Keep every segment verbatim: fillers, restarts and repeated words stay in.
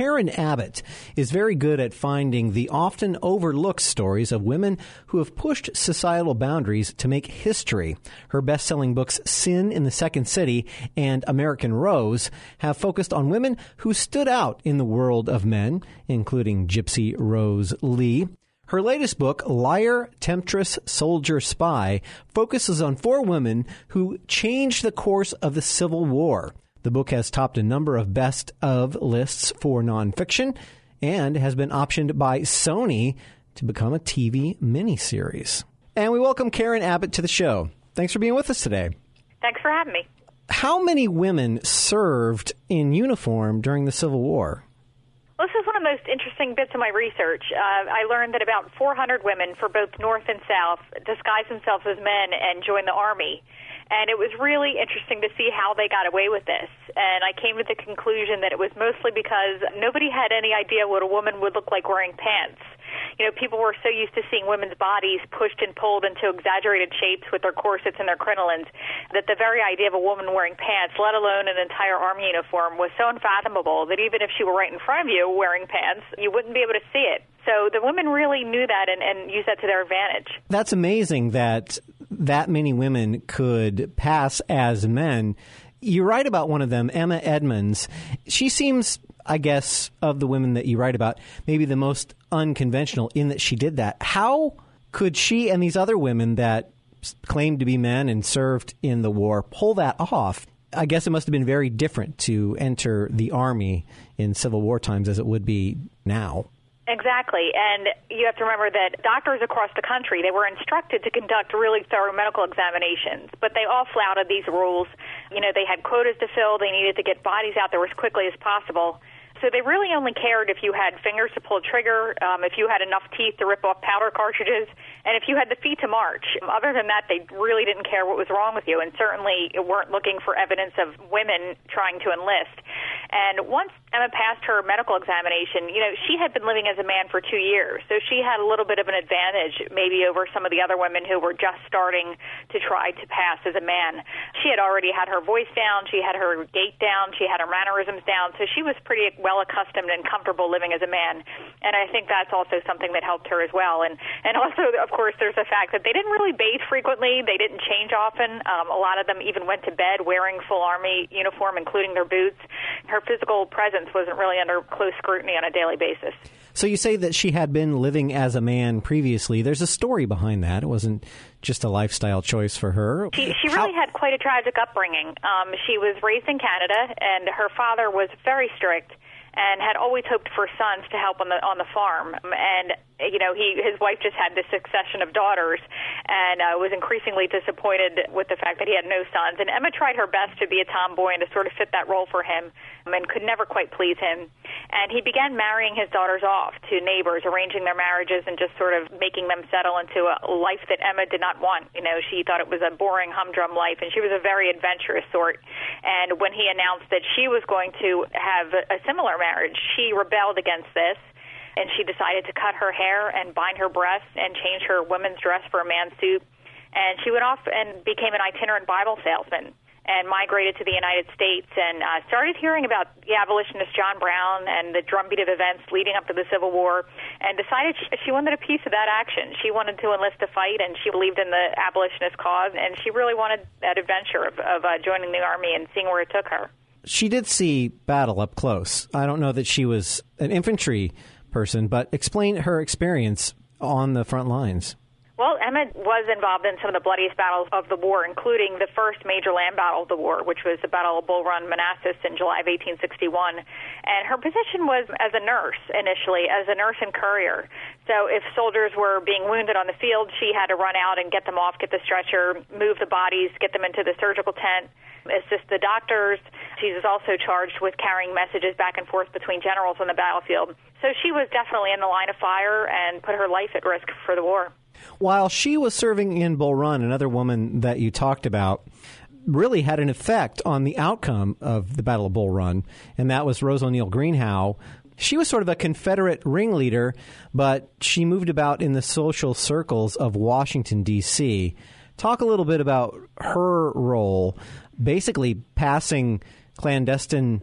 Karen Abbott is very good at finding the often overlooked stories of women who have pushed societal boundaries to make history. Her best-selling books Sin in the Second City and American Rose have focused on women who stood out in the world of men, including Gypsy Rose Lee. Her latest book, Liar, Temptress, Soldier, Spy, focuses on four women who changed the course of the Civil War. The book has topped a number of best-of lists for nonfiction and has been optioned by Sony to become a T V miniseries. And we welcome Karen Abbott to the show. Thanks for being with us today. Thanks for having me. How many women served in uniform during the Civil War? Well, this is one of the most interesting bits of my research. Uh, I learned that about four hundred women for both North and South disguised themselves as men and joined the Army. And it was really interesting to see how they got away with this. And I came to the conclusion that it was mostly because nobody had any idea what a woman would look like wearing pants. You know, people were so used to seeing women's bodies pushed and pulled into exaggerated shapes with their corsets and their crinolines that the very idea of a woman wearing pants, let alone an entire army uniform, was so unfathomable that even if she were right in front of you wearing pants, you wouldn't be able to see it. So the women really knew that and, and used that to their advantage. That's amazing that that many women could pass as men. You write about one of them, Emma Edmonds. She seems, I guess, of the women that you write about, maybe the most unconventional in that she did that. How could she and these other women that claimed to be men and served in the war pull that off? I guess it must have been very different to enter the Army in Civil War times as it would be now. Exactly, and you have to remember that doctors across the country, they were instructed to conduct really thorough medical examinations, but they all flouted these rules. You know, they had quotas to fill, they needed to get bodies out there as quickly as possible. So they really only cared if you had fingers to pull a trigger, um, if you had enough teeth to rip off powder cartridges, and if you had the feet to march. Other than that, they really didn't care what was wrong with you, and certainly weren't looking for evidence of women trying to enlist. And once Emma passed her medical examination, you know, she had been living as a man for two years, so she had a little bit of an advantage maybe over some of the other women who were just starting to try to pass as a man. She had already had her voice down, she had her gait down, she had her mannerisms down, so she was pretty well accustomed and comfortable living as a man. And I think that's also something that helped her as well. And, and also, of course, there's the fact that they didn't really bathe frequently, they didn't change often. Um, a lot of them even went to bed wearing full Army uniform, including their boots. Her physical presence wasn't really under close scrutiny on a daily basis. So you say that she had been living as a man previously. There's a story behind that. It wasn't just a lifestyle choice for her. She, she really How- had quite a tragic upbringing. Um, she was raised in Canada, and her father was very strict and had always hoped for sons to help on the on the farm. And you know, he his wife just had this succession of daughters, and uh, was increasingly disappointed with the fact that he had no sons. And Emma tried her best to be a tomboy and to sort of fit that role for him, and could never quite please him. And he began marrying his daughters off to neighbors, arranging their marriages and just sort of making them settle into a life that Emma did not want. You know, she thought it was a boring, humdrum life, and she was a very adventurous sort. And when he announced that she was going to have a similar marriage, she rebelled against this, and she decided to cut her hair and bind her breasts and change her women's dress for a man's suit. And she went off and became an itinerant Bible salesman and migrated to the United States and uh, started hearing about the abolitionist John Brown and the drumbeat of events leading up to the Civil War, and decided she, she wanted a piece of that action. She wanted to enlist to fight, and she believed in the abolitionist cause, and she really wanted that adventure of, of uh, joining the Army and seeing where it took her. She did see battle up close. I don't know that she was an infantry person, but explain her experience on the front lines. Well, Emma was involved in some of the bloodiest battles of the war, including the first major land battle of the war, which was the Battle of Bull Run, Manassas, in July of eighteen sixty-one. And her position was as a nurse initially, as a nurse and courier. So if soldiers were being wounded on the field, she had to run out and get them off, get the stretcher, move the bodies, get them into the surgical tent, assist the doctors. She was also charged with carrying messages back and forth between generals on the battlefield. So she was definitely in the line of fire and put her life at risk for the war. While she was serving in Bull Run, another woman that you talked about really had an effect on the outcome of the Battle of Bull Run, and that was Rose O'Neal Greenhow. She was sort of a Confederate ringleader, but she moved about in the social circles of Washington, D C Talk a little bit about her role, basically passing clandestine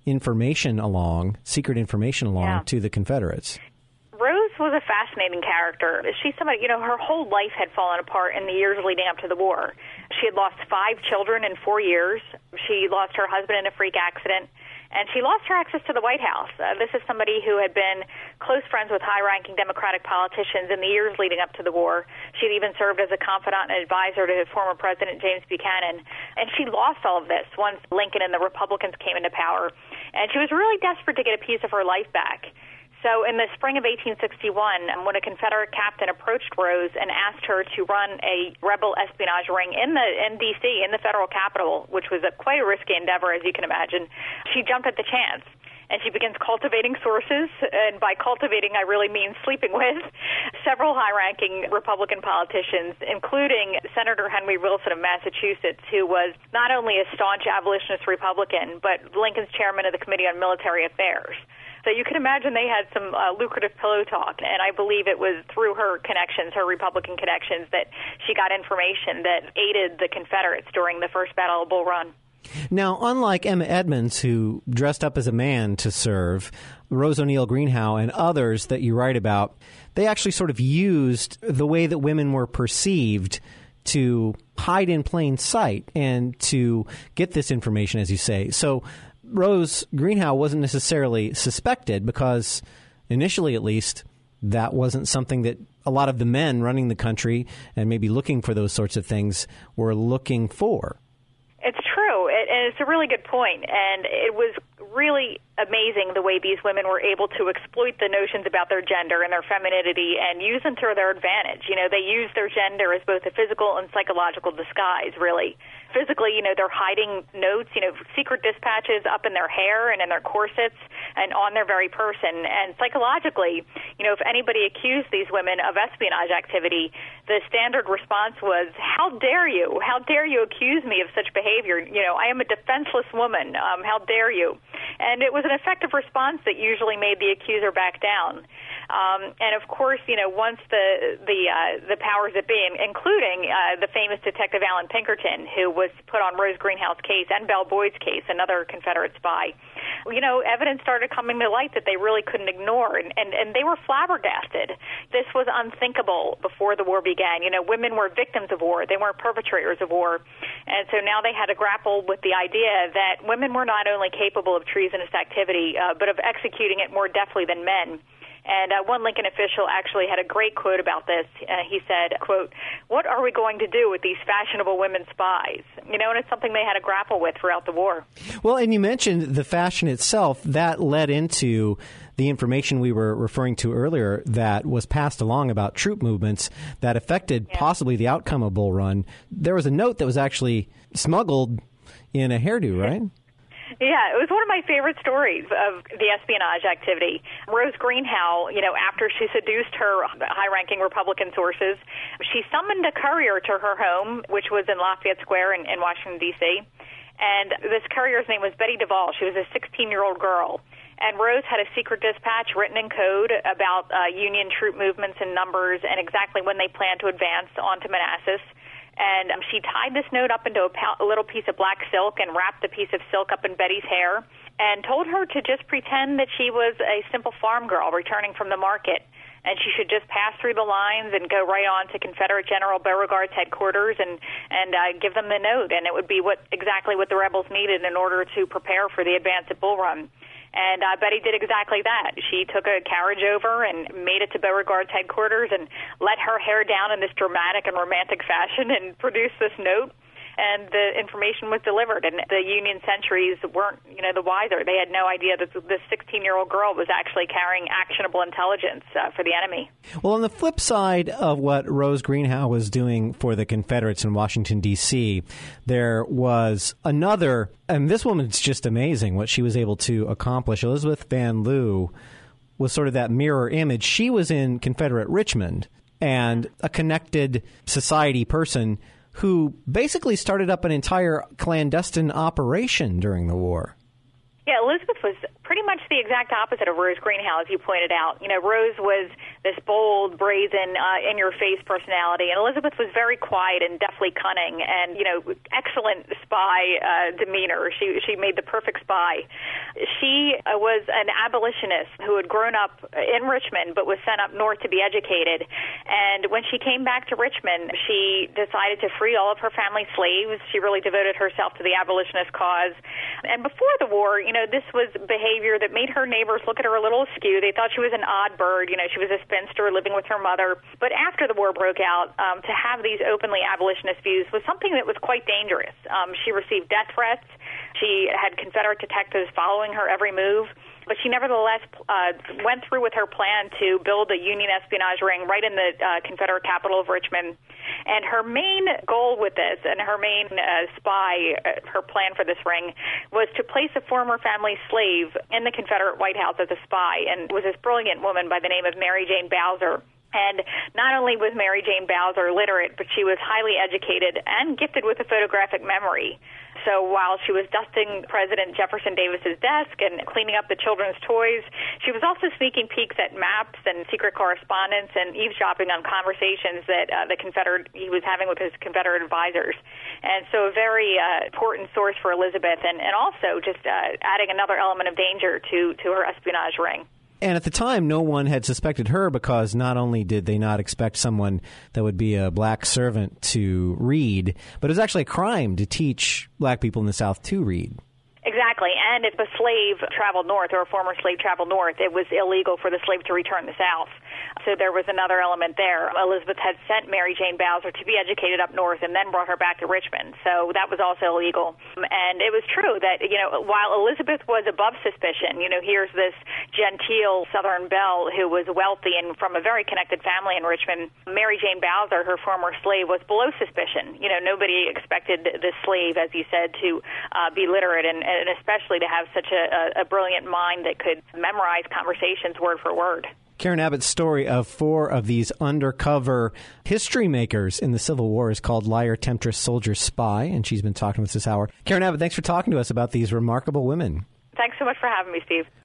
information along, secret information along yeah. to the Confederates. Rose was a fascinating character. She's somebody, you know, her whole life had fallen apart in the years leading up to the war. She had lost five children in four years. She lost her husband in a freak accident. And she lost her access to the White House. Uh, this is somebody who had been close friends with high-ranking Democratic politicians in the years leading up to the war. She had even served as a confidant and advisor to former President James Buchanan. And she lost all of this once Lincoln and the Republicans came into power. And she was really desperate to get a piece of her life back. So in the spring of eighteen sixty-one, when a Confederate captain approached Rose and asked her to run a rebel espionage ring in the in D C, in the federal capital, which was a, quite a risky endeavor, as you can imagine, she jumped at the chance. And she begins cultivating sources, and by cultivating, I really mean sleeping with, several high-ranking Republican politicians, including Senator Henry Wilson of Massachusetts, who was not only a staunch abolitionist Republican, but Lincoln's chairman of the Committee on Military Affairs. So you can imagine they had some uh, lucrative pillow talk, and I believe it was through her connections, her Republican connections, that she got information that aided the Confederates during the first Battle of Bull Run. Now, unlike Emma Edmonds, who dressed up as a man to serve, Rose O'Neal Greenhow and others that you write about, they actually sort of used the way that women were perceived to hide in plain sight and to get this information, as you say. So Rose Greenhow wasn't necessarily suspected because, initially at least, that wasn't something that a lot of the men running the country and maybe looking for those sorts of things were looking for. It's true, it, and it's a really good point, and it was really amazing the way these women were able to exploit the notions about their gender and their femininity and use them to their advantage. You know, they use their gender as both a physical and psychological disguise, really. Physically, you know, they're hiding notes, you know, secret dispatches up in their hair and in their corsets and on their very person. And psychologically, you know, if anybody accused these women of espionage activity, the standard response was, how dare you? How dare you accuse me of such behavior? You know, I am a defenseless woman. Um, how dare you? And it was an effective response that usually made the accuser back down. Um, and of course, you know, once the the uh, the powers that be, including uh, the famous detective Allan Pinkerton, who was put on Rose Greenhow's case and Belle Boyd's case, another Confederate spy, you know, evidence started coming to light that they really couldn't ignore, and, and, and they were flabbergasted. This was unthinkable before the war began. You know, women were victims of war; they weren't perpetrators of war, and so now they had to grapple with the idea that women were not only capable of treasonous activity, uh, but of executing it more deftly than men. And uh, one Lincoln official actually had a great quote about this. Uh, he said, quote, "What are we going to do with these fashionable women spies?" You know, and it's something they had to grapple with throughout the war. Well, and you mentioned the fashion itself. That led into the information we were referring to earlier that was passed along about troop movements that affected yeah. possibly the outcome of Bull Run. There was a note that was actually smuggled in a hairdo, right? Yeah, it was one of my favorite stories of the espionage activity. Rose Greenhow, you know, after she seduced her high-ranking Republican sources, she summoned a courier to her home, which was in Lafayette Square in, in Washington, D C, and this courier's name was Betty Duvall. She was a sixteen-year-old girl. And Rose had a secret dispatch written in code about uh, Union troop movements and numbers and exactly when they planned to advance onto Manassas. And um, she tied this note up into a, pa- a little piece of black silk and wrapped the piece of silk up in Betty's hair and told her to just pretend that she was a simple farm girl returning from the market. And she should just pass through the lines and go right on to Confederate General Beauregard's headquarters and, and uh, give them the note. And it would be what exactly what the rebels needed in order to prepare for the advance at Bull Run. And uh, Betty did exactly that. She took a carriage over and made it to Beauregard's headquarters and let her hair down in this dramatic and romantic fashion and produced this note. And the information was delivered, and the Union sentries weren't, you know, the wiser. They had no idea that this sixteen-year-old girl was actually carrying actionable intelligence uh, for the enemy. Well, on the flip side of what Rose Greenhow was doing for the Confederates in Washington, D C, there was another, and this woman's just amazing what she was able to accomplish. Elizabeth Van Lew was sort of that mirror image. She was in Confederate Richmond and a connected society person who basically started up an entire clandestine operation during the war. Yeah, Elizabeth was pretty much the exact opposite of Rose Greenhow, as you pointed out. You know, Rose was this bold, brazen, uh, in-your-face personality, and Elizabeth was very quiet and deftly cunning and, you know, excellent spy uh, demeanor. She she made the perfect spy. She uh, was an abolitionist who had grown up in Richmond but was sent up north to be educated. And when she came back to Richmond, she decided to free all of her family slaves. She really devoted herself to the abolitionist cause. And before the war, you know, this was behavior that made her neighbors look at her a little askew. They thought she was an odd bird. You know, she was a spinster living with her mother. But after the war broke out, um, to have these openly abolitionist views was something that was quite dangerous. Um, she received death threats. She had Confederate detectives following her every move. But she nevertheless uh, went through with her plan to build a Union espionage ring right in the uh, Confederate capital of Richmond. And her main goal with this, and her main uh, spy, uh, her plan for this ring, was to place a former family slave in the Confederate White House as a spy. And it was this brilliant woman by the name of Mary Jane Bowser. And not only was Mary Jane Bowser literate, but she was highly educated and gifted with a photographic memory. So while she was dusting President Jefferson Davis's desk and cleaning up the children's toys, she was also sneaking peeks at maps and secret correspondence and eavesdropping on conversations that uh, the Confederate he was having with his Confederate advisors. And so a very uh, important source for Elizabeth, and, and also just uh, adding another element of danger to, to her espionage ring. And at the time, no one had suspected her because not only did they not expect someone that would be a black servant to read, but it was actually a crime to teach black people in the South to read. Exactly. And if a slave traveled north or a former slave traveled north, it was illegal for the slave to return to the South. So there was another element there. Elizabeth had sent Mary Jane Bowser to be educated up north and then brought her back to Richmond. So that was also illegal. And it was true that, you know, while Elizabeth was above suspicion, you know, here's this genteel Southern belle who was wealthy and from a very connected family in Richmond. Mary Jane Bowser, her former slave, was below suspicion. You know, nobody expected this slave, as you said, to uh, be literate and, and especially to have such a, a brilliant mind that could memorize conversations word for word. Karen Abbott's story of four of these undercover history makers in the Civil War is called Liar, Temptress, Soldier, Spy, and she's been talking with us this hour. Karen Abbott, thanks for talking to us about these remarkable women. Thanks so much for having me, Steve.